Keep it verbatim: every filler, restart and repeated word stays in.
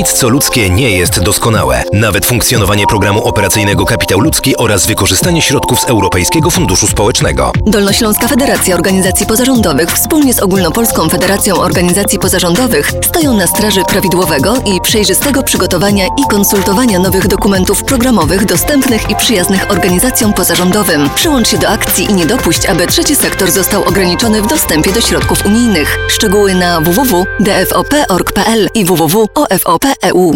Nic co ludzkie nie jest doskonałe. Nawet funkcjonowanie programu operacyjnego Kapitał Ludzki oraz wykorzystanie środków z Europejskiego Funduszu Społecznego. Dolnośląska Federacja Organizacji Pozarządowych wspólnie z Ogólnopolską Federacją Organizacji Pozarządowych stoją na straży prawidłowego i przejrzystego przygotowania i konsultowania nowych dokumentów programowych dostępnych i przyjaznych organizacjom pozarządowym. Przyłącz się do akcji i nie dopuść, aby trzeci sektor został ograniczony w dostępie do środków unijnych. Szczegóły na w w w kropka d f o p kropka org kropka p l i w w w kropka o f o p kropka e u.